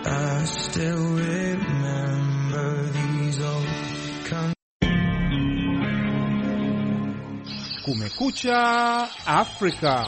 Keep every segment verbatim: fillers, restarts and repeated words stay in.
I still remember these old con- Kumekucha Afrika.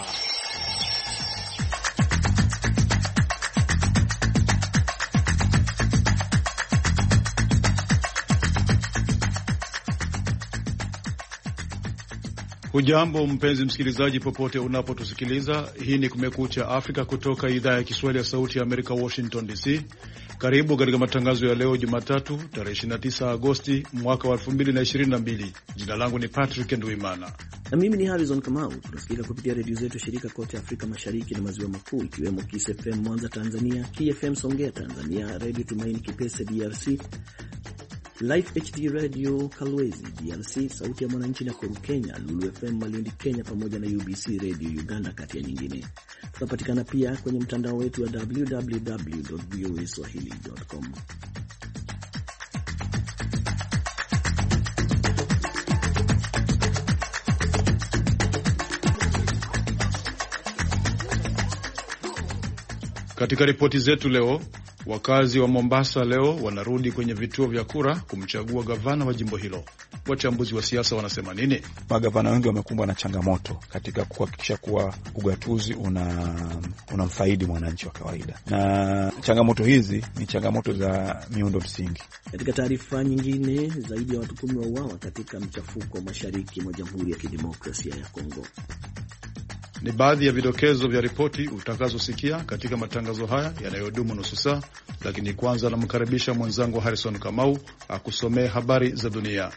Hujambo mpenzi msikilizaji, popote unapotusikiliza. Hii ni Kumekucha Afrika kutoka idhaa ya Kiswahili ya Sauti ya Amerika, Washington D C. Karibu katika matangazo ya leo Jumatatu, tarehe ishirini na tisa Agosti mwaka wa elfu mbili na ishirini na mbili. Jina langu ni Patrick Nduimana na mimi ni Harrison Kamau. Tunasikika kupitia redio zetu shirika kote Afrika Mashariki na Maziwa Makuu, ikiwemo Kiss F M Mwanza Tanzania, K F M Songea Tanzania, Radio Tumaini Kipese D R C, Life H D Radio Kalwezi D R C, Sauti ya Mwananchi na Koru Kenya, Lulu F M Malindi Kenya, pamoja na U B C Radio Uganda, kati ya nyingine. Tunapatikana pia kwenye mtandao wetu wa w w w dot v o a swahili dot com. Katika ripoti zetu leo, wakazi wa Mombasa leo wanarudi kwenye vituo vya kura kumchagua gavana wa jimbo hilo. Wachambuzi wa siasa wanasema nini? Magavana wengi wamekumbwa na changamoto katika kuhakikisha kuwa ugatuzi una unamfaidi mwananchi wa kawaida, na changamoto hizi ni changamoto za miundo msingi. Katika taarifa nyingine, zaidi ya watu kumi wauawa katika mchafuko mashariki mwa Jamhuri ya Kidemokrasia ya Kongo. Ni baadhi ya vidokezo vya ripoti utakazosikia katika matangazo haya yanayodumu nusu saa, lakini kwanza namkaribisha mwenzangu Harrison Kamau akusomee habari za dunia.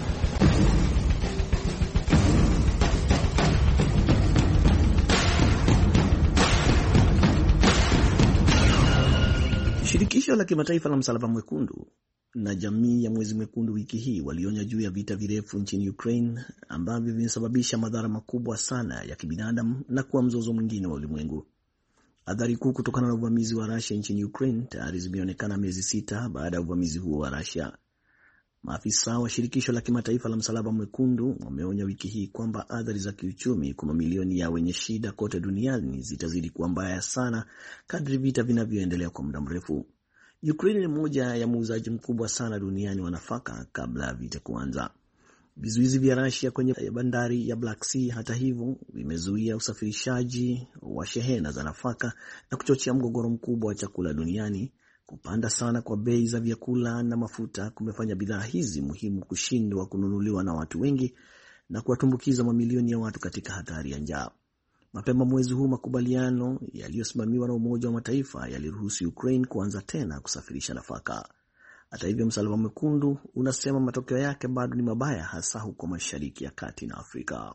Shirikisho la kimataifa la Msalaba Mwekundu na jamii ya Mwezi Mwekundu wiki hii walionya juu ya vita virefu nchini Ukraine ambavyo vimesababisha madhara makubwa sana ya kibinadamu na kuwa mzozo mwingine wa ulimwengu. Athari kuu kutokana na uvamizi wa Russia nchini Ukraine tayari zimeonekana miezi sita baada ya uvamizi huo wa Russia. Maafisa wa shirikisho la kimataifa la Msalaba Mwekundu wameonya wiki hii kwamba athari za kiuchumi kwa mamilioni ya wenye shida kote duniani zitazidi kuwa mbaya sana kadri vita vinavyoendelea kwa muda mrefu. Ukraine ni moja ya muuzaji mkubwa sana duniani wa nafaka kabla ya vita kuanza. Vizuizi vya Russia kwenye bandari ya Black Sea, hata hivyo, vimezuia usafirishaji wa shehena za nafaka na kuchochea mgogoro mkubwa wa chakula duniani. Kupanda sana kwa bei za vyakula na mafuta kumefanya bidhaa hizi muhimu kushindwa kununuliwa na watu wengi na kuwatumbukiza mamilioni ya watu katika hatari ya njaa. Mapema mwezi huu, makubaliano yaliyosimamiwa na Umoja wa Mataifa yaliruhusu Ukraine kuanza tena kusafirisha nafaka. Hata hivyo, Msalaba Mwekundu unasema matokeo yake bado ni mabaya, hasa huko Mashariki ya Kati na Afrika.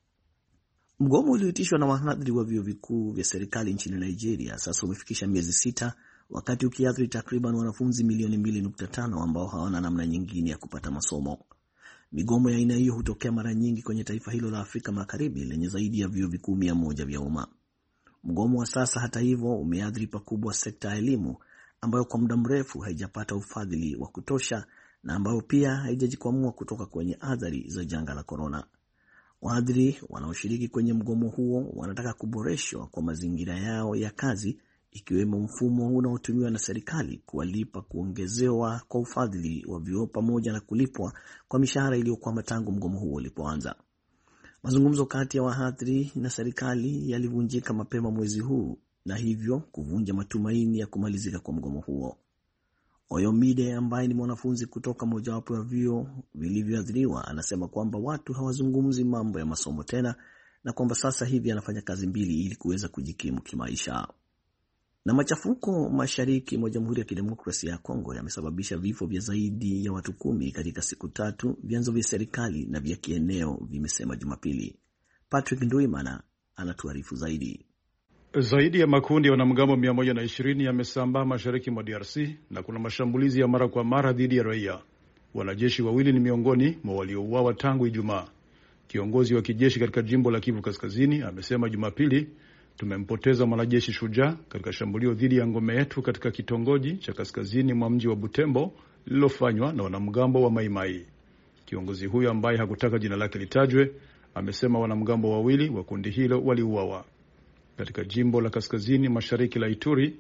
Mgomo ulioitishwa na wahadhiri wa vyuo vikuu vya serikali nchini Nigeria sasa umefikisha miezi sita, wakati ukiathiri takriban wanafunzi milioni mbili nukta tano ambao hawana namna nyingine ya kupata masomo. Migomo ya aina hiyo hutokea mara nyingi kwenye taifa hilo la Afrika Magharibi lenye zaidi ya vyuo vikuu mia moja vya umma. Mgomo wa sasa, hata hivyo, umeathiri pakubwa sekta ya elimu ambayo kwa muda mrefu haijapata ufadhili wa kutosha na ambayo pia haijajikwamua kutoka kwenye athari za janga la korona. Wahadhiri wanaoshiriki kwenye mgomo huo wanataka kuboreshwa kwa mazingira yao ya kazi, ikiwemo mfumo unaotumiwa na serikali kuwalipa kuongezewa kwa ufadhili wa vyuo pamoja na kulipwa kwa mishahara iliyokwama tangu mgomo huo ulipoanza. Mazungumzo kati ya wahadhiri na serikali yalivunjika mapema mwezi huu na hivyo kuvunja matumaini ya kumalizika kwa mgomo huo. Oyomide, ambaye ni mwanafunzi kutoka mojawapo ya vyuo vilivyoathiriwa, anasema kwamba watu hawazungumzi mambo ya masomo tena na kwamba sasa hivi anafanya kazi mbili ili kuweza kujikimu kimaisha. Na machafuko mashariki mwa Jamhuri ya Kidemokrasia ya Kongo yamesababisha vifo vya zaidi ya watu kumi katika siku tatu, vyanzo vya serikali na vya kieneo vimesema Jumapili. Patrick Nduimana anatuarifu zaidi. Zaidi ya makundi ya wanamgambo mia moja na ishirini yamesambaa mashariki mwa D R C na kuna mashambulizi ya mara kwa mara dhidi ya raia. Wanajeshi wawili ni miongoni mwa waliouawa tangu Ijumaa. Kiongozi wa kijeshi katika jimbo la Kivu Kaskazini amesema Jumapili, tumempoteza mwanajeshi shujaa katika shambulio dhidi ya ngome yetu katika kitongoji cha kaskazini mwa mji wa Butembo lililofanywa na wanamgambo wa Maimai. Kiongozi huyo ambaye hakutaka jina lake litajwe amesema wanamgambo wawili wa kundi hilo waliuawa. Katika jimbo la kaskazini mashariki la Ituri,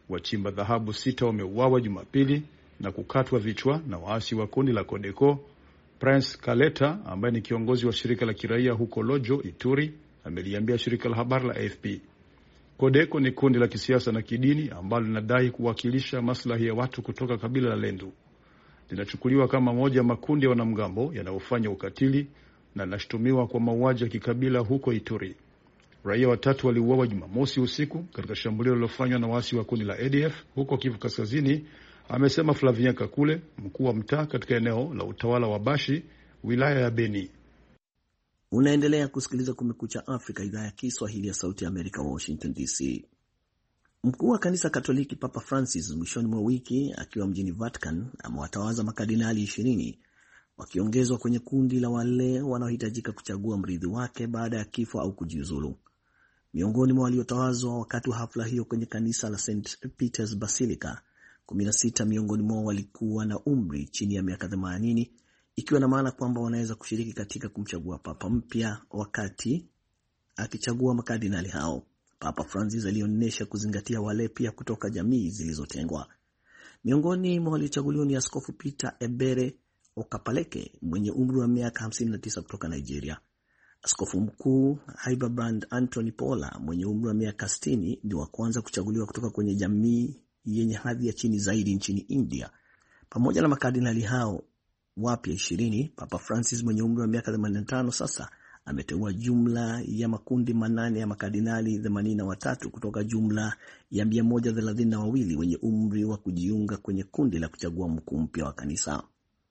Wachimba dhahabu sita wameuawa Jumapili na kukatwa vichwa na waasi wa kundi la Codeco. Prince Kaleta ambaye ni kiongozi wa shirika la kiraia huko Lojo, Ituri, ameliambia shirika la habari la A F P. Codeco ni kundi la kisiasa na kidini ambalo linadai kuwakilisha maslahi ya watu kutoka kabila la Lendu. Linachukuliwa kama moja ya makundi ya wanamgambo yanayofanya ukatili na linashutumiwa kwa mauaji ya kikabila huko Ituri. Raia watatu waliuawa Jumamosi usiku katika shambulio lililofanywa na waasi wa kundi la A D F huko Kivu Kaskazini, amesema Flavien Kakule, mkuu wa mtaa katika eneo la utawala wa Bashi, wilaya ya Beni. Unaendelea kusikiliza Kumekucha Afrika, idhaa ya Kiswahili ya Sauti ya Amerika, Washington D C. Mkuu wa kanisa Katoliki Papa Francis mwishoni mwa wiki akiwa mjini Vatican amewatawaza makardinali ishirini wakiongezwa kwenye kundi la wale wanaohitajika kuchagua mrithi wake baada ya kifo au kujiuzulu. Miongoni mwa waliotawazwa wakati wa hafla hiyo kwenye kanisa la Saint Peter's Basilica, kumi na sita miongoni mwao walikuwa na umri chini ya miaka themanini, ikiwa na maana kwamba wanaweza kushiriki katika kumchagua papa mpya wakati akichagua makardinali hao. Papa Francis alionyesha kuzingatia wale pia kutoka jamii zilizotengwa. Miongoni mwa waliochaguliwa ni Askofu Peter Ebere Okapaleke mwenye umri wa miaka hamsini na tisa kutoka Nigeria. Askofu mkuu Hildebrand Anthony Paula mwenye umri wa miaka sitini ni wa kwanza kuchaguliwa kutoka kwenye jamii yenye hadhi ya chini zaidi nchini India. Pamoja na makardinali hao wapya ishirini, Papa Francis mwenye umri wa miaka themanini na tano sasa ameteua jumla ya makundi manane ya makardinali themanini na watatu kutoka jumla ya mia moja thelathini na wawili wenye umri wa kujiunga kwenye kundi la kuchagua mkuu mpya wa kanisa.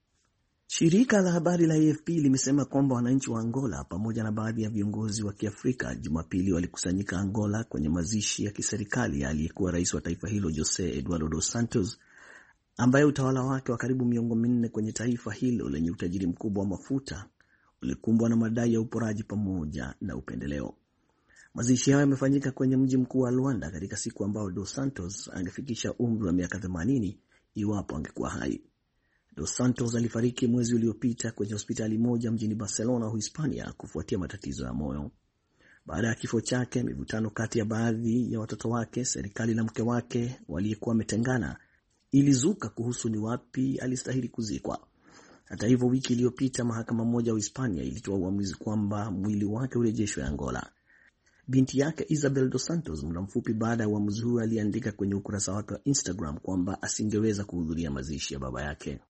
Shirika la habari la A F P limesema kwamba wananchi wa Angola pamoja na baadhi ya viongozi wa Kiafrika Jumapili walikusanyika Angola kwenye mazishi ya kiserikali aliyekuwa rais wa taifa hilo Jose Eduardo dos Santos, ambaye utawala wake wa karibu miongo minne kwenye taifa hilo lenye utajiri mkubwa wa mafuta ulikumbwa na madai ya uporaji pamoja na upendeleo. Mazishi hayo yamefanyika kwenye mji mkuu wa Luanda katika siku ambao Dos Santos angefikisha umri wa miaka themanini iwapo angekuwa hai. Dos Santos alifariki mwezi uliopita kwenye hospitali moja mjini Barcelona, Hispania, kufuatia matatizo ya moyo. Baada ya kifo chake, mivutano kati ya baadhi ya watoto wake, serikali na mke wake waliyekuwa wametengana ilizuka kuhusu ni wapi alistahili kuzikwa. Hata hivyo, wiki iliyopita mahakama moja wa Hispania ilitoa uamuzi kwamba mwili wake urejeshwe Angola. Binti yake Isabel Dos Santos muda mfupi baada ya uamuzi huo aliandika kwenye ukurasa wake wa Instagram kwamba asingeweza kuhudhuria mazishi ya baba yake.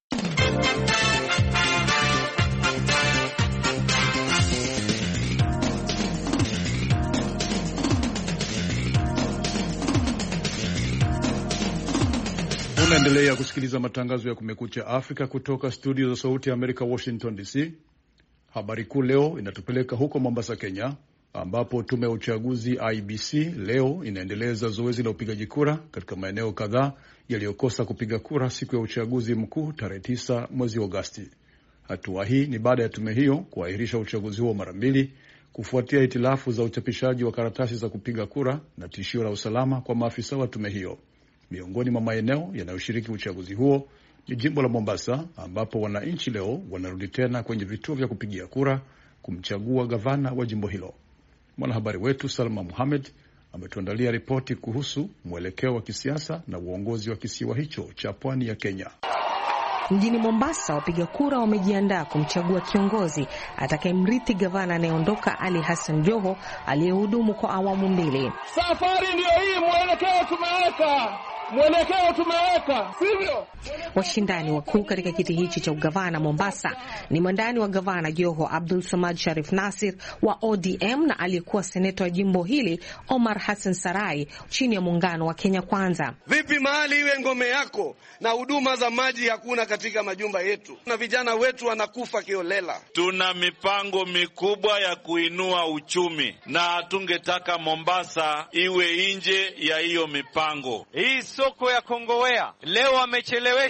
Unaendelea kusikiliza matangazo ya Kumekucha Afrika kutoka studio za Sauti ya Amerika, Washington D C. Habari kuu leo inatupeleka huko Mombasa, Kenya, ambapo tume ya uchaguzi I B C leo inaendeleza zoezi la upigaji kura katika maeneo kadhaa yaliyokosa kupiga kura siku ya uchaguzi mkuu tarehe tisa mwezi Agosti. Hatua hii ni baada ya tume hiyo kuahirisha uchaguzi huo mara mbili kufuatia hitilafu za uchapishaji wa karatasi za kupiga kura na tishio la usalama kwa maafisa wa tume hiyo. Miongoni mwa maeneo yanayoshiriki uchaguzi huo ni jimbo la Mombasa, ambapo wananchi leo wanarudi tena kwenye vituo vya kupigia kura kumchagua gavana wa jimbo hilo. Mwanahabari wetu Salma Mohamed ametuandalia ripoti kuhusu mwelekeo wa kisiasa na uongozi wa kisiwa hicho cha pwani ya Kenya. Mjini Mombasa, wapiga kura wamejiandaa kumchagua kiongozi atakayemrithi gavana anayeondoka Ali Hassan Joho aliyehudumu kwa awamu mbili. Safari ndio hii, mwelekeo tumeweka. Mwelekeo tumeweka, sivyo? Washindani wakuu katika kiti hichi cha ugavana Mombasa ni mwandani wa gavana Joho Abdul Samad Sharif Nasir wa O D M na aliyekuwa seneta wa jimbo hili Omar Hassan Sarai chini ya muungano wa Kenya Kwanza. Vipi mahali iwe ngome yako na huduma za maji hakuna katika majumba yetu na vijana wetu wanakufa kiolela? Tuna mipango mikubwa ya kuinua uchumi na tungetaka Mombasa iwe nje ya hiyo mipango. Hii soko ya Kongowea leo wamechelewesha,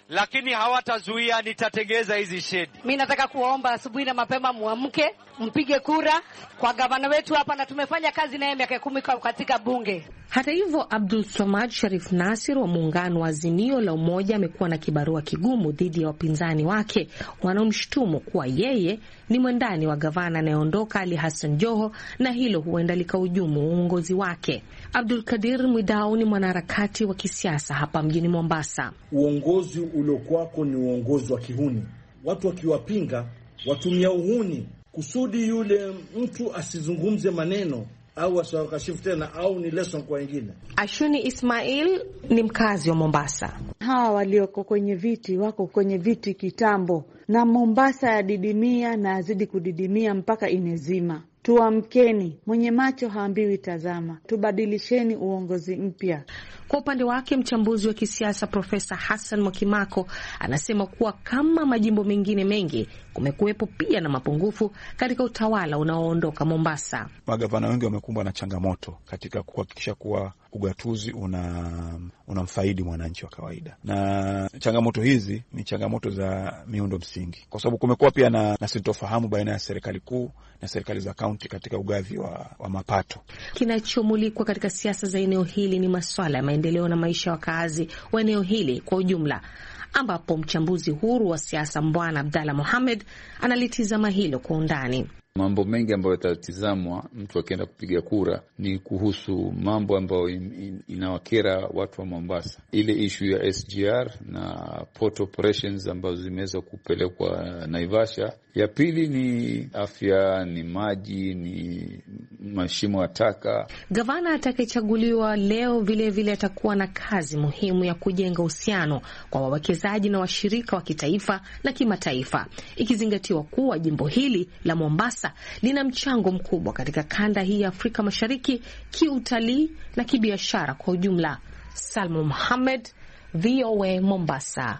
lakini hawatazuia, nitatengeza hizi shedi. Mimi nataka kuwaomba asubuhi na mapema muamke, mpige kura kwa gavana wetu hapa, na tumefanya kazi naye miaka kumi katika bunge. Hata hivyo, Abdul Samad Sharif Nasir wa muungano wa Azimio la Umoja amekuwa na kibarua kigumu dhidi ya wapinzani wake wanaomshutumu kuwa yeye ni mwendani wa gavana anayeondoka Ali Hassan Joho, na hilo huenda likahujumu uongozi wake. Abdul Kadir Mwidau ni mwanaharakati wa kisiasa hapa mjini Mombasa. Uongozi uliokuwako ni uongozi wa kihuni. Watu wakiwapinga watumia uhuni kusudi yule mtu asizungumze maneno au asawakashifu tena, au ni lesson kwa wengine. Ashuni Ismail ni mkazi wa Mombasa. Hawa walioko kwenye viti wako kwenye viti kitambo, na Mombasa ya didimia na azidi kudidimia mpaka inezima. Tuamkeni, mwenye macho haambiwi tazama. Tubadilisheni uongozi mpya. Kwa upande wake, mchambuzi wa kisiasa Profesa Hassan Mwakimako anasema kuwa kama majimbo mengine mengi, kumekuwepo pia na mapungufu katika utawala unaoondoka Mombasa. Magavana wengi wamekumbwa na changamoto katika kuhakikisha kuwa ugatuzi una unamfaidi mwananchi wa kawaida, na changamoto hizi ni changamoto za miundo msingi, kwa sababu kumekuwa pia na, na sintofahamu baina ya serikali kuu na serikali za kaunti katika ugavi wa, wa mapato. Kinachomulikwa katika siasa za eneo hili ni masuala ya maendeleo na maisha ya wakazi wa eneo hili kwa ujumla, ambapo mchambuzi huru wa siasa Mbwana Abdalla Mohamed analitizama hilo kwa undani. Mambo mengi ambayo yatatizamwa mtu akienda kupiga kura ni kuhusu mambo ambayo in, in, inawakera watu wa Mombasa. Ile issue ya S G R na port operations ambazo zimeweza kupelekwa Naivasha. Ya pili ni afya, ni maji, ni mashimo ya taka. Gavana atakayechaguliwa leo vile vile atakuwa na kazi muhimu ya kujenga uhusiano kwa wawekezaji na washirika wa kitaifa na kimataifa, ikizingatiwa kuwa jimbo hili la Mombasa lina mchango mkubwa katika kanda hii ya Afrika Mashariki kiutalii na kibiashara kwa ujumla. Salma Mohamed, V O A Mombasa.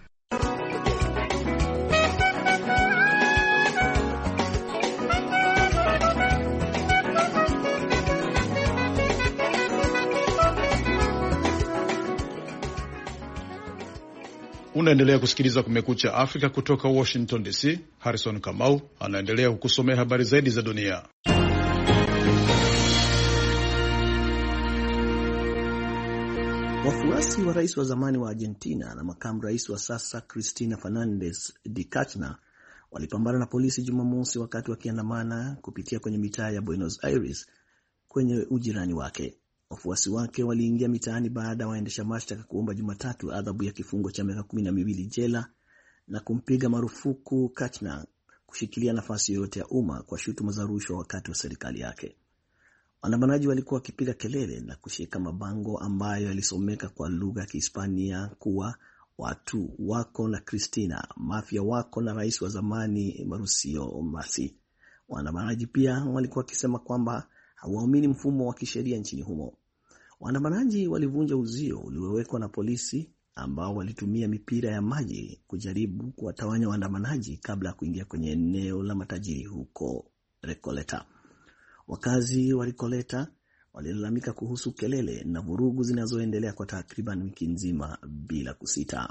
Unaendelea kusikiliza Kumekucha Afrika kutoka Washington D C. Harrison Kamau anaendelea kukusomea habari zaidi za dunia. Wafuasi wa rais wa zamani wa Argentina na makamu rais wa sasa Cristina Fernandez de Kirchner walipambana na polisi Jumamosi wakati wakiandamana kupitia kwenye mitaa ya Buenos Aires kwenye ujirani wake. Wafuasi wake waliingia mitaani baada ya waendesha mashtaka kuomba Jumatatu adhabu ya kifungo cha miaka kumi na miwili jela na kumpiga marufuku Kirchner kushikilia nafasi yoyote ya umma kwa shutuma za rushwa wakati wa serikali yake. Waandamanaji walikuwa wakipiga kelele na kushika mabango ambayo yalisomeka kwa lugha ya Kihispania kuwa watu wako na Cristina, mafia wako na rais wa zamani Mauricio Macri. Waandamanaji pia walikuwa wakisema kwamba hawaamini mfumo wa kisheria nchini humo. Waandamanaji walivunja uzio uliowekwa na polisi ambao walitumia mipira ya maji kujaribu kuwatawanya waandamanaji kabla ya kuingia kwenye eneo la matajiri huko Recoleta. Wakazi wa Recoleta walilalamika kuhusu kelele na vurugu zinazoendelea kwa takriban wiki nzima bila kusita.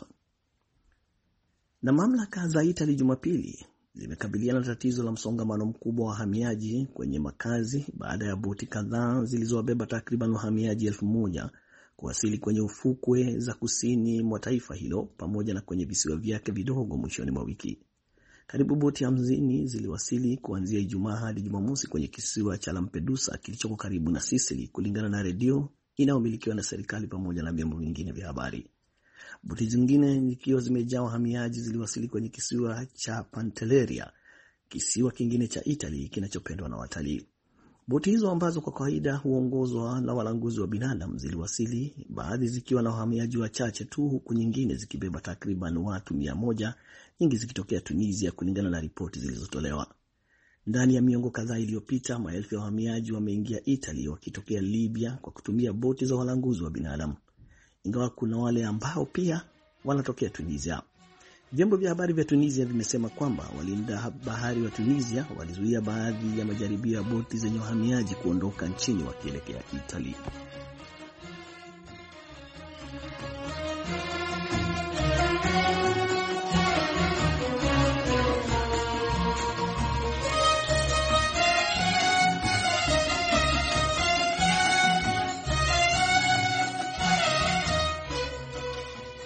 Na mamlaka za Italy Jumapili zimekabiliana na tatizo la msongamano mkubwa wa wahamiaji kwenye makazi baada ya boti kadhaa zilizowabeba takriban wahamiaji elfu moja kuwasili kwenye ufukwe za kusini mwa taifa hilo pamoja na kwenye visiwa vyake vidogo mwishoni mwa wiki. Karibu boti hamsini ziliwasili kuanzia Ijumaa hadi Jumamosi kwenye kisiwa cha Lampedusa kilichoko karibu na Sicily, kulingana na redio inayomilikiwa na serikali pamoja na vyombo vingine vya habari. Boti zingine zikiwa zimejaa wahamiaji ziliwasili kwenye kisiwa cha Pantelleria, kisiwa kingine cha Italy kinachopendwa na watalii. Boti hizo ambazo kwa kawaida huongozwa na walanguzi wa binadamu ziliwasili, baadhi zikiwa na wahamiaji wachache tu, huku nyingine zikibeba takriban watu mia moja, nyingi zikitokea Tunisia kulingana na ripoti zilizotolewa. Ndani ya miongo kadhaa iliyopita, maelfu ya wahamiaji wameingia Italy wakitokea Libya kwa kutumia boti za walanguzi wa binadamu, ingawa kuna wale ambao pia wanatokea Tunisia. Vyombo vya habari vya Tunisia vimesema kwamba walinda bahari wa Tunisia walizuia baadhi ya majaribio ya boti zenye wahamiaji kuondoka nchini wakielekea Italy.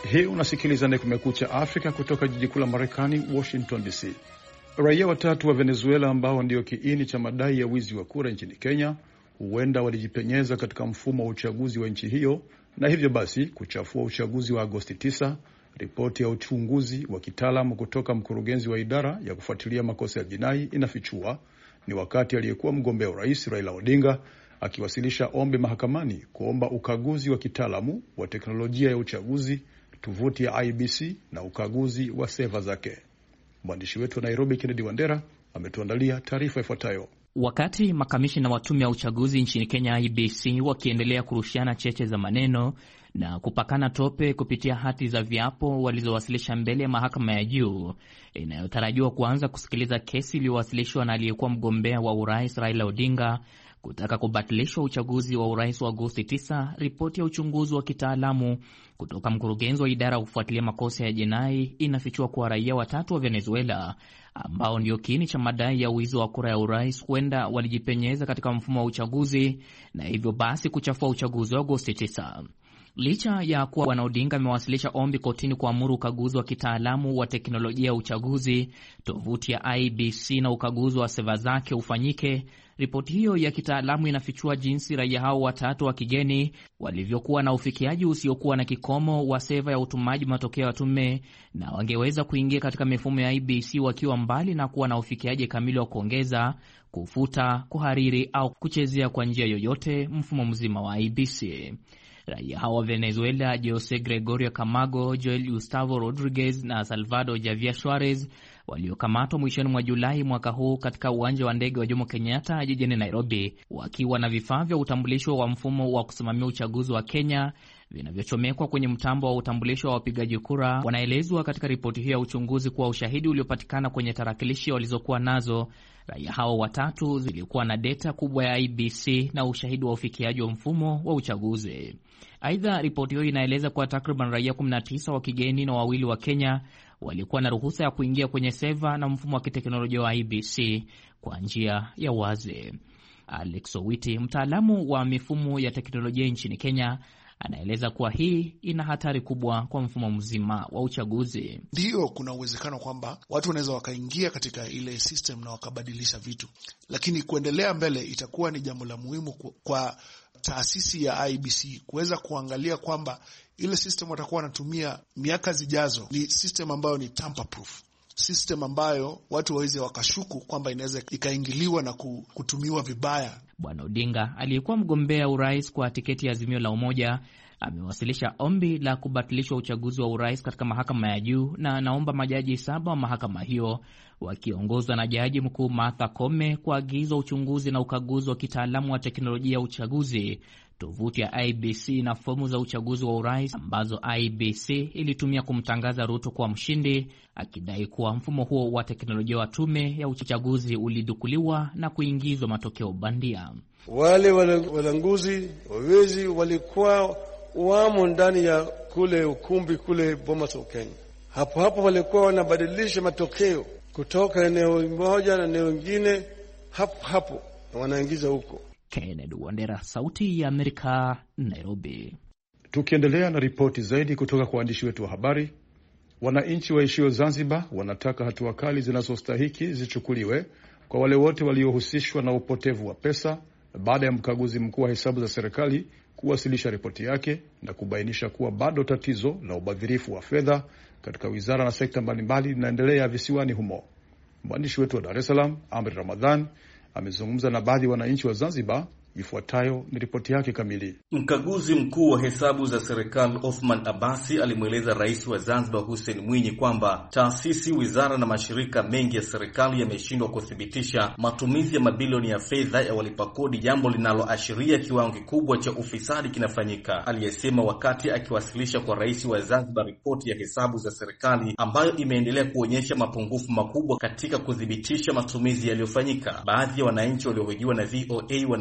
Hii unasikiliza ni Kumekucha Afrika kutoka jiji kuu la Marekani, Washington D C. Raia watatu wa Venezuela ambao ndio kiini cha madai ya wizi wa kura nchini Kenya huenda walijipenyeza katika mfumo wa uchaguzi wa nchi hiyo na hivyo basi kuchafua uchaguzi wa Agosti tisa. Ripoti ya uchunguzi wa kitaalamu kutoka mkurugenzi wa idara ya kufuatilia makosa ya jinai inafichua ni wakati aliyekuwa mgombea urais Raila Odinga akiwasilisha ombi mahakamani kuomba ukaguzi wa kitaalamu wa teknolojia ya uchaguzi, tovuti ya I B C na ukaguzi wa seva zake. Mwandishi wetu wa Nairobi Kennedy Wandera ametuandalia taarifa ifuatayo. Wakati makamishina wa tume ya uchaguzi nchini Kenya I B C wakiendelea kurushiana cheche za maneno na kupakana tope kupitia hati za viapo walizowasilisha mbele ya mahakama ya juu inayotarajiwa kuanza kusikiliza kesi iliyowasilishwa na aliyekuwa mgombea wa urais Raila Odinga kutaka kubatilishwa uchaguzi wa urais wa Agosti tisa, ripoti ya uchunguzi wa kitaalamu kutoka mkurugenzi wa idara ya kufuatilia makosa ya jinai inafichua kuwa raia watatu wa Venezuela ambao ndio kiini cha madai ya wizi wa kura ya urais huenda walijipenyeza katika mfumo wa uchaguzi na hivyo basi kuchafua uchaguzi wa Agosti tisa. Licha ya kuwa Bwana Odinga amewasilisha ombi kotini kuamuru ukaguzi wa kitaalamu wa teknolojia ya uchaguzi, tovuti ya I B C na ukaguzi wa seva zake ufanyike, ripoti hiyo ya kitaalamu inafichua jinsi raia hao watatu wa kigeni walivyokuwa na ufikiaji usiokuwa na kikomo wa seva ya utumaji matokeo ya tume na wangeweza kuingia katika mifumo ya I B C wakiwa mbali na kuwa na ufikiaji kamili wa kuongeza, kufuta, kuhariri au kuchezea kwa njia yoyote mfumo mzima wa I B C. Raia hao wa Venezuela Jose Gregorio Camago, Joel Gustavo Rodriguez na Salvador Javier Suarez waliokamatwa mwishoni mwa Julai mwaka huu katika uwanja wa ndege wa Jomo Kenyatta jijini Nairobi wakiwa na vifaa vya utambulisho wa mfumo wa kusimamia uchaguzi wa Kenya vinavyochomekwa kwenye mtambo wa utambulisho wa wapigaji kura, wanaelezwa katika ripoti hiyo ya uchunguzi kuwa ushahidi uliopatikana kwenye tarakilishi walizokuwa nazo raia hao watatu zilikuwa na data kubwa ya I B C na ushahidi wa ufikiaji wa mfumo wa uchaguzi. Aidha, ripoti hiyo inaeleza kuwa takriban raia kumi na tisa wa kigeni na wawili wa Kenya walikuwa na ruhusa ya kuingia kwenye seva na mfumo wa kiteknolojia wa I B C kwa njia ya wazi. Alex Owiti, mtaalamu wa mifumo ya teknolojia nchini Kenya, anaeleza kuwa hii ina hatari kubwa kwa mfumo mzima wa uchaguzi. Ndio, kuna uwezekano kwamba watu wanaweza wakaingia katika ile system na wakabadilisha vitu, lakini kuendelea mbele itakuwa ni jambo la muhimu kwa taasisi ya I B C kuweza kuangalia kwamba ile system watakuwa wanatumia miaka zijazo ni system ambayo ni tamper proof, system ambayo watu waweze wakashuku kwamba inaweza ikaingiliwa na kutumiwa vibaya. Bwana Odinga aliyekuwa mgombea urais kwa tiketi ya Azimio la Umoja amewasilisha ombi la kubatilishwa uchaguzi wa urais katika mahakama ya juu na anaomba majaji saba wa mahakama hiyo wakiongozwa na Jaji Mkuu Martha Koome kuagiza uchunguzi na ukaguzi wa kitaalamu wa teknolojia ya uchaguzi, tovuti ya I B C na fomu za uchaguzi wa urais ambazo I B C ilitumia kumtangaza Ruto kuwa mshindi, akidai kuwa mfumo huo wa teknolojia wa tume ya uchaguzi ulidukuliwa na kuingizwa matokeo bandia. Wale walanguzi wawezi walikuwa wamo ndani ya kule ukumbi kule Bomas of Kenya. Hapo hapo walikuwa wanabadilisha matokeo kutoka eneo moja na eneo lingine hapo hapo na wanaingiza huko. Kennedy Wandera, Sauti ya Amerika, Nairobi. Tukiendelea na ripoti zaidi kutoka kwa waandishi wetu wa habari, wananchi waishio Zanzibar wanataka hatua kali zinazostahiki zichukuliwe kwa wale wote waliohusishwa na upotevu wa pesa baada ya mkaguzi mkuu wa hesabu za serikali kuwasilisha ripoti yake na kubainisha kuwa bado tatizo la ubadhirifu wa fedha katika wizara na sekta mbalimbali linaendelea visiwani humo. Mwandishi wetu wa Dar es Salaam, Amri Ramadhan, amezungumza na baadhi ya wananchi wa Zanzibar. Ifuatayo ni ripoti yake kamili. Mkaguzi mkuu wa hesabu za serikali Othman Abasi alimweleza rais wa Zanzibar Hussein Mwinyi kwamba taasisi, wizara na mashirika mengi ya serikali yameshindwa kuthibitisha matumizi ya mabilioni ya fedha ya walipa kodi, jambo linaloashiria kiwango kikubwa cha ufisadi kinafanyika. Aliyesema wakati akiwasilisha kwa rais wa Zanzibar ripoti ya hesabu za serikali ambayo imeendelea kuonyesha mapungufu makubwa katika kuthibitisha matumizi yaliyofanyika. Baadhi ya wananchi waliohojiwa na V O A wanaitaka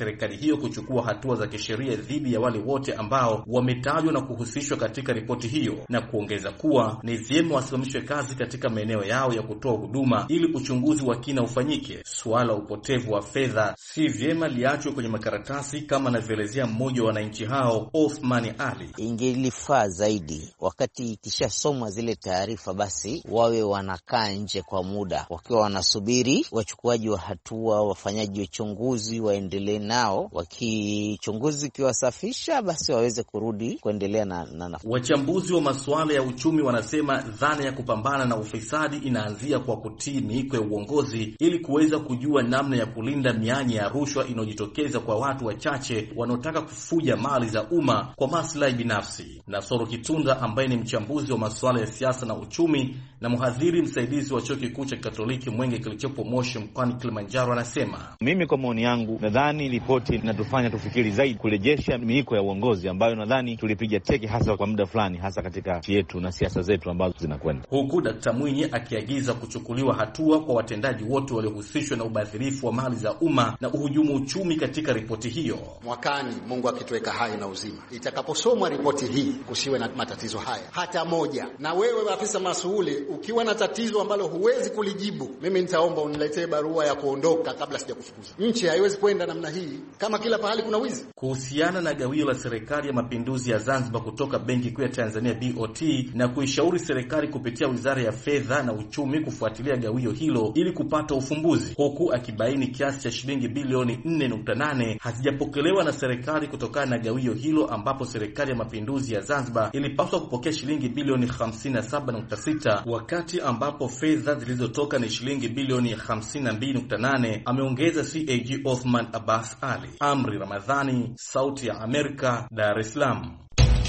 serikali hiyo kuchukua hatua za kisheria dhidi ya wale wote ambao wametajwa na kuhusishwa katika ripoti hiyo, na kuongeza kuwa ni vyema wasimamishwe kazi katika maeneo yao ya kutoa huduma ili uchunguzi wa kina ufanyike. Suala upotevu wa fedha si vyema liachwe kwenye makaratasi kama anavyoelezea mmoja wa wananchi hao, Othman Ali. Ingelifaa zaidi wakati ikishasomwa zile taarifa, basi wawe wanakaa nje kwa muda wakiwa wanasubiri wachukuaji wa hatua, wafanyaji uchunguzi waendelee nao, wakichunguzi kiwasafisha basi waweze kurudi kuendelea na, na, na. Wachambuzi wa masuala ya uchumi wanasema dhana ya kupambana na ufisadi inaanzia kwa kutii miiko ya uongozi ili kuweza kujua namna ya kulinda mianya ya rushwa inayojitokeza kwa watu wachache wanaotaka kufuja mali za umma kwa maslahi binafsi. Nasoro Kitunda ambaye ni mchambuzi wa masuala ya siasa na uchumi na mhadhiri msaidizi wa Chuo Kikuu cha Katoliki Mwenge kilichopo Moshi mkoani Kilimanjaro anasema, mimi kwa maoni yangu nadhani ripoti inatufanya tufikiri zaidi kurejesha miiko ya uongozi ambayo nadhani tulipiga teke hasa kwa muda fulani, hasa katika nchi yetu na siasa zetu ambazo zinakwenda. Huku Dkt. Mwinyi akiagiza kuchukuliwa hatua kwa watendaji wote waliohusishwa na ubadhirifu wa mali za umma na uhujumu uchumi katika ripoti hiyo. Mwakani, Mungu akituweka hai na uzima, itakaposomwa ripoti hii kusiwe na matatizo haya hata moja. Na wewe afisa masuhuli, ukiwa na tatizo ambalo huwezi kulijibu, mimi nitaomba uniletee barua ya kuondoka kabla sijakufukuza. Nchi haiwezi kwenda namna hii kama kila pahali kuna wizi. Kuhusiana na gawio la serikali ya mapinduzi ya Zanzibar kutoka Benki Kuu ya Tanzania B O T na kuishauri serikali kupitia Wizara ya Fedha na Uchumi kufuatilia gawio hilo ili kupata ufumbuzi, huku akibaini kiasi cha shilingi bilioni nne nukta nane hazijapokelewa na serikali kutokana na gawio hilo, ambapo serikali ya mapinduzi ya Zanzibar ilipaswa kupokea shilingi bilioni hamsini na saba nukta sita wakati ambapo fedha zilizotoka ni shilingi bilioni hamsini na mbili nukta nane. Ameongeza C A G Othman Abbas Ali. Amri Ramadhani, Sauti ya Amerika, Dar es Salaam.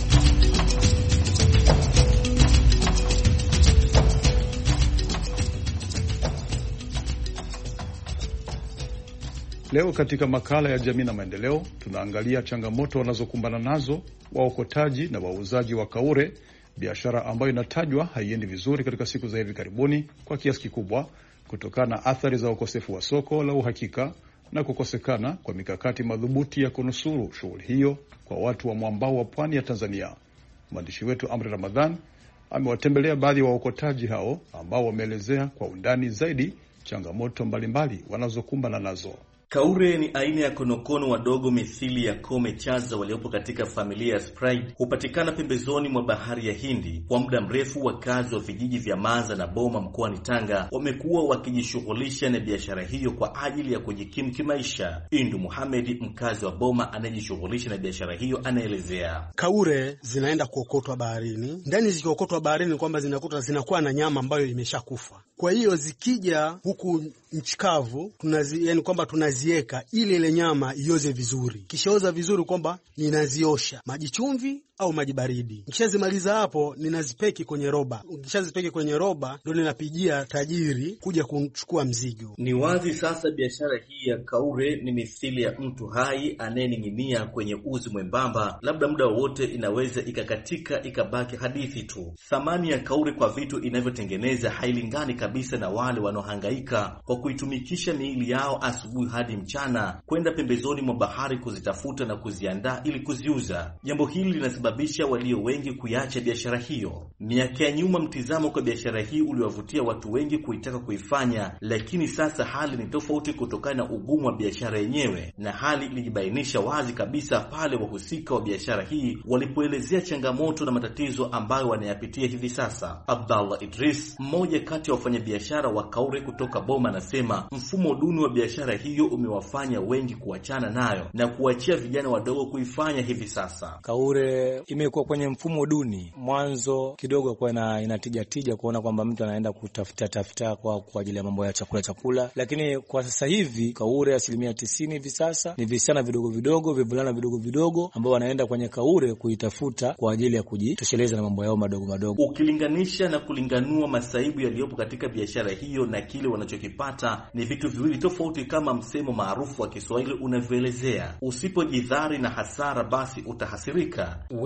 Leo katika makala ya jamii na maendeleo tunaangalia changamoto wanazokumbana nazo waokotaji na wauzaji wa kaure, biashara ambayo inatajwa haiendi vizuri katika siku za hivi karibuni kwa kiasi kikubwa kutokana na athari za ukosefu wa soko la uhakika na kukosekana kwa mikakati madhubuti ya kunusuru shughuli hiyo kwa watu wa mwambao wa pwani ya Tanzania. Mwandishi wetu Amri Ramadhan amewatembelea baadhi ya wa waokotaji hao ambao wameelezea kwa undani zaidi changamoto mbalimbali wanazokumbana nazo. Kaure ni aina ya konokono wadogo mithili ya kome chaza waliopo katika familia ya Spride. Hupatikana pembezoni mwa bahari ya Hindi. Kwa muda mrefu wakazi wa vijiji vya Maza na Boma mkoani Tanga wamekuwa wakijishughulisha na biashara hiyo kwa ajili ya kujikimu kimaisha. Indu Muhamedi, mkazi wa Boma anayejishughulisha na biashara hiyo, anaelezea. Kaure zinaenda kuokotwa baharini. Ndani zikiokotwa baharini kwamba zinakuta zinakuwa na nyama ambayo imeshakufa. Kwa hiyo zikija huku nchi kavu tunazi, yani kwamba tunazieka ili ile nyama ioze vizuri. Kishaoza vizuri kwamba ninaziosha maji chumvi au maji baridi. Nikishazimaliza hapo ninazipeki kwenye roba. Nikishazipeki kwenye roba ndio ninapigia tajiri kuja kuchukua mzigo. Ni wazi sasa biashara hii ya kaure ni mithili ya mtu hai anayening'inia kwenye uzi mwembamba, labda muda wote inaweza ikakatika ikabaki hadithi tu. Thamani ya kaure kwa vitu inavyotengeneza hailingani kabisa na wale wanaohangaika kwa kuitumikisha miili yao asubuhi hadi mchana kwenda pembezoni mwa bahari kuzitafuta na kuziandaa ili kuziuza. Jambo hili linasababisha walio wengi kuiacha biashara hiyo. Miaka ya nyuma mtizamo kwa biashara hii uliwavutia watu wengi kuitaka kuifanya, lakini sasa hali ni tofauti kutokana na ugumu wa biashara yenyewe, na hali ilijibainisha wazi kabisa pale wahusika wa biashara hii walipoelezea changamoto na matatizo ambayo wanayapitia hivi sasa. Abdallah Idris, mmoja kati ya wafanyabiashara wa kaure kutoka Boma, anasema mfumo duni wa biashara hiyo umewafanya wengi kuachana nayo na kuachia vijana wadogo kuifanya hivi sasa. Kaure imekuwa kwenye mfumo duni. Mwanzo kidogo kwa ina inatija tija kuona kwamba mtu anaenda kutafuta tafuta kwa kwa ajili ya mambo ya chakula chakula, lakini kwa sasa hivi kaure asilimia tisini hivi sasa ni visichana vidogo vidogo, vivulana vidogo vidogo ambao wanaenda kwenye kaure kuitafuta kwa ajili ya kujitosheleza na mambo yao madogo madogo. Ukilinganisha na kulinganua masaibu yaliyopo katika biashara hiyo na kile wanachokipata ni vitu viwili tofauti, kama msemo maarufu wa Kiswahili unavyoelezea: usipojidhari na hasara basi utahasirika.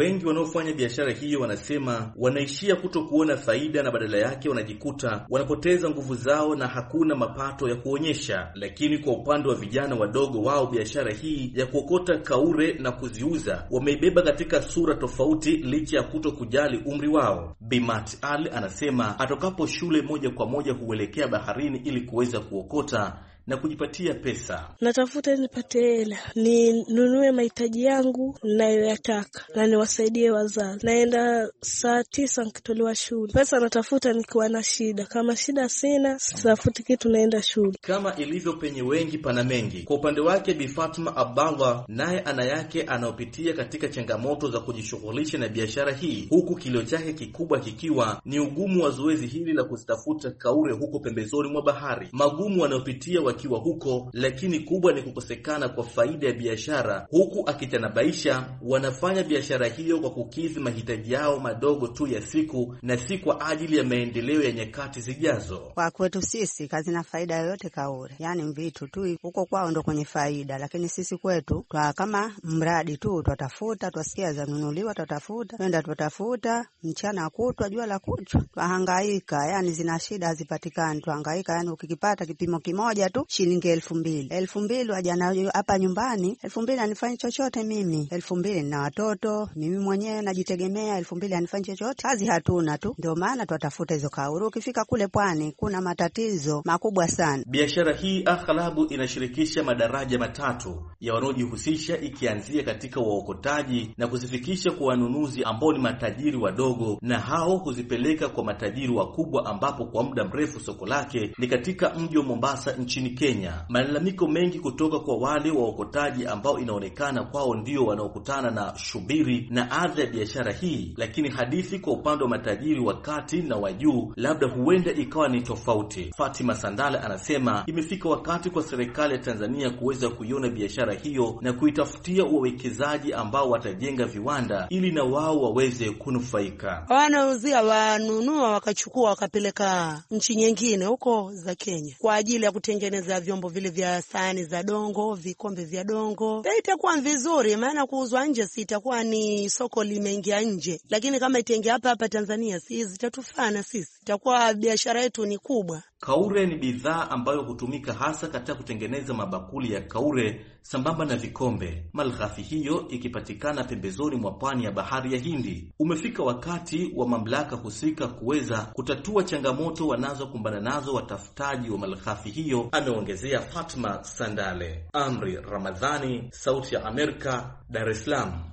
Wengi wanaofanya biashara hiyo wanasema wanaishia kuto kuona faida na badala yake wanajikuta wanapoteza nguvu zao na hakuna mapato ya kuonyesha. Lakini kwa upande wa vijana wadogo, wao biashara hii ya kuokota kaure na kuziuza wameibeba katika sura tofauti licha ya kuto kujali umri wao. Bimat Ali anasema atokapo shule moja kwa moja huelekea baharini ili kuweza kuokota na kujipatia pesa. Natafuta nipate hela, ninunue mahitaji yangu ninayoyataka na niwasaidie wazazi. Naenda saa tisa nikitolewa shule. Pesa natafuta nikiwa na shida. Kama shida sina, sitafuti kitu, naenda shule. Kama ilivyo penye wengi pana mengi. Kwa upande wake Bi Fatma Abdallah naye ana yake anaopitia katika changamoto za kujishughulisha na biashara hii, huku kilio chake kikubwa kikiwa ni ugumu wa zoezi hili la kuzitafuta kaure huko pembezoni mwa bahari. Magumu wanayopitia wakiwa huko, lakini kubwa ni kukosekana kwa faida ya biashara, huku akitanabaisha wanafanya biashara hiyo kwa kukidhi mahitaji yao madogo tu ya siku na si kwa ajili ya maendeleo ya nyakati zijazo. Kwa kwetu sisi kazi na faida yoyote kaure, yani vitu tu huko kwao ndo kwenye faida, lakini sisi kwetu kwa kama mradi tu tutatafuta, tusikia zanunuliwa tutatafuta, twenda tutatafuta mchana kutwa jua la kutwa, tuhangaika, yani zina shida hazipatikani, tuhangaika, yani ukikipata kipimo kimoja tu shilingi elfu mbili. Elfu mbili wajana hapa nyumbani, elfu mbili anifanya chochote mimi. Elfu mbili na watoto, mimi mwenyewe najitegemea, elfu mbili anifanya chochote. Kazi hatuna tu. Ndio maana tutatafuta hizo kauru. Ukifika kule pwani kuna matatizo makubwa sana. Biashara hii aghlabu inashirikisha madaraja matatu ya wanaojihusisha, ikianzia katika waokotaji na kuzifikisha kwa wanunuzi ambao ni matajiri wadogo, na hao kuzipeleka kwa matajiri wakubwa ambapo kwa muda mrefu soko lake ni katika mji wa Mombasa nchini Kenya. Malalamiko mengi kutoka kwa wale waokotaji ambao inaonekana kwao ndio wanaokutana na shubiri na adha ya biashara hii, lakini hadithi kwa upande wa matajiri wa kati na wa juu labda huenda ikawa ni tofauti. Fatima Sandale anasema imefika wakati kwa serikali ya Tanzania kuweza kuiona biashara hiyo na kuitafutia wawekezaji ambao watajenga viwanda ili na wao waweze kunufaika. Wanauzia wanunua wakachukua wakapeleka nchi nyingine huko za Kenya kwa ajili ya kutengeneza vyombo vile vya sahani za dongo, vikombe vya dongo. Itakuwa vizuri, maana kuuzwa nje si itakuwa ni soko limeingia nje, lakini kama itaingia hapa hapa Tanzania si zitatufana sisi, itakuwa biashara yetu ni kubwa. Kaure ni bidhaa ambayo hutumika hasa katika kutengeneza mabakuli ya kaure sambamba na vikombe. Malighafi hiyo ikipatikana pembezoni mwa pwani ya bahari ya Hindi. Umefika wakati wa mamlaka husika kuweza kutatua changamoto wanazokumbana nazo watafutaji wa malighafi hiyo, ameongezea Fatma Sandale. Amri Ramadhani, Sauti ya Amerika, Dar es Salaam.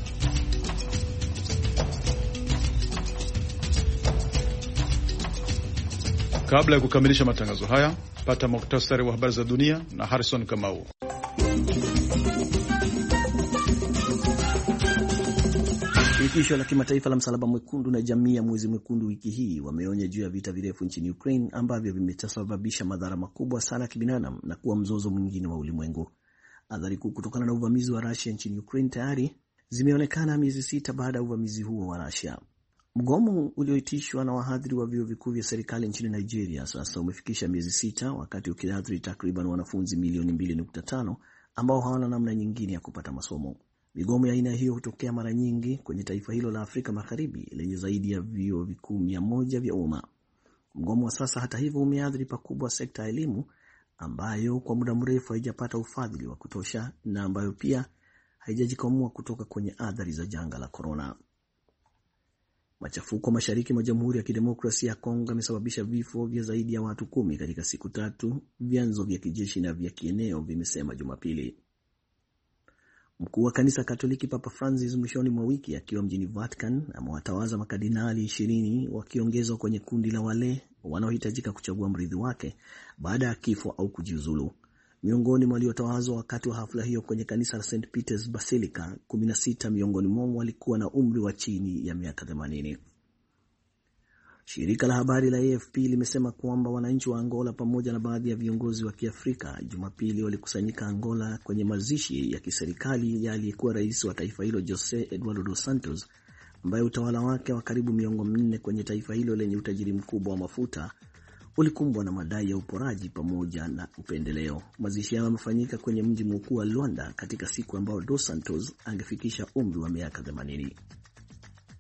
Kabla ya kukamilisha matangazo haya, pata muktasari wa habari za dunia na Harrison Kamau. Shirikisho la kimataifa la Msalaba Mwekundu na jamii ya Mwezi Mwekundu wiki hii wameonya juu ya vita virefu nchini Ukraine ambavyo vimesababisha madhara makubwa sana kibinadamu na kuwa mzozo mwingine wa ulimwengu. Athari kuu kutokana na uvamizi wa Russia nchini Ukraine tayari zimeonekana miezi sita baada ya uvamizi huo wa Russia. Mgomo ulioitishwa na wahadhiri wa vyuo vikuu vya serikali nchini Nigeria sasa umefikisha miezi sita, wakati ukiathiri takriban wanafunzi milioni mbili nukta tano ambao hawana namna nyingine ya kupata masomo. Migomo ya aina hiyo hutokea mara nyingi kwenye taifa hilo la Afrika Magharibi lenye zaidi ya vyuo vikuu mia moja vya umma. Mgomo wa sasa hata hivyo umeathiri pakubwa sekta ya elimu ambayo kwa muda mrefu haijapata ufadhili wa kutosha na ambayo pia haijajikwamua kutoka kwenye athari za janga la corona. Machafuko mashariki mwa Jamhuri ya Kidemokrasia ya Kongo yamesababisha vifo vya zaidi ya watu kumi katika siku tatu, vyanzo vya kijeshi na vya kieneo vimesema Jumapili. Mkuu wa kanisa Katoliki Papa Francis mwishoni mwa wiki akiwa mjini Vatican amewatawaza makardinali ishirini wakiongezwa kwenye kundi la wale wanaohitajika kuchagua mrithi wake baada ya kifo au kujiuzulu. Miongoni mwa waliotawazwa wakati wa hafla hiyo kwenye kanisa la Saint Peter's Basilica, kumi na sita miongoni mwao walikuwa na umri wa chini ya miaka themanini. Shirika la habari la A F P limesema kwamba wananchi wa Angola pamoja na baadhi ya viongozi wa Kiafrika Jumapili walikusanyika Angola kwenye mazishi ya kiserikali ya aliyekuwa rais wa taifa hilo Jose Eduardo dos Santos, ambaye utawala wake wa karibu miongo minne kwenye taifa hilo lenye utajiri mkubwa wa mafuta ulikumbwa na madai ya uporaji pamoja na upendeleo. Mazishi yao yamefanyika kwenye mji mkuu wa Luanda katika siku ambayo Dos Santos angefikisha umri wa miaka themanini.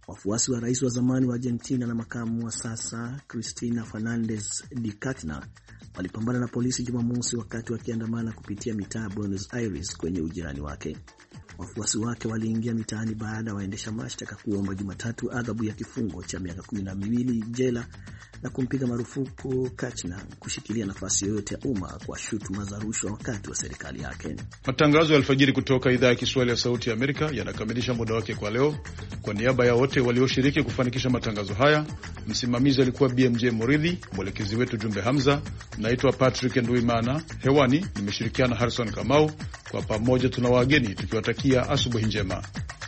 Wafuasi wa rais wa zamani wa Argentina na makamu wa sasa Cristina Fernandez de Kirchner walipambana na polisi Jumamosi wakati wakiandamana kupitia mitaa Buenos Aires kwenye ujirani wake. Wafuasi wake waliingia mitaani baada ya waendesha mashtaka kuomba Jumatatu adhabu ya kifungo cha miaka kumi na miwili jela na kumpiga marufuku Kirchner kushikilia nafasi yoyote ya umma kwa shutuma za rushwa wakati wa serikali yake. Matangazo ya alfajiri kutoka idhaa ya Kiswahili ya Sauti ya Amerika yanakamilisha muda wake kwa leo. Kwa niaba ya wote walioshiriki kufanikisha matangazo haya, msimamizi alikuwa B M J Moridhi, mwelekezi wetu Jumbe Hamza, naitwa Patrick Nduimana. Hewani nimeshirikiana Harrison Kamau. Kwa pamoja tuna wageni tukiwatakia asubuhi njema.